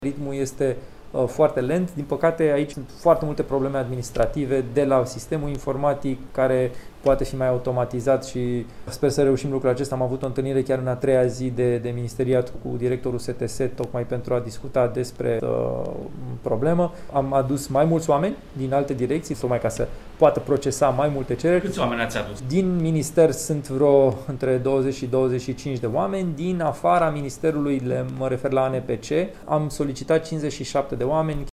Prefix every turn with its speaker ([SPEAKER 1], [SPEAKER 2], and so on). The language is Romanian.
[SPEAKER 1] Ritmul este foarte lent. Din păcate, aici sunt foarte multe probleme administrative de la sistemul informatic care poate fi mai automatizat și sper să reușim lucrul acesta. Am avut o întâlnire chiar în a treia zi de ministeriat cu directorul STS tocmai pentru a discuta despre problemă. Am adus mai mulți oameni din alte direcții, tocmai ca să poată procesa mai multe cereri.
[SPEAKER 2] Câți oameni ați adus?
[SPEAKER 1] Din minister sunt vreo între 20 și 25 de oameni. Din afara ministerului, mă refer la ANPC, am solicitat 57 de oameni.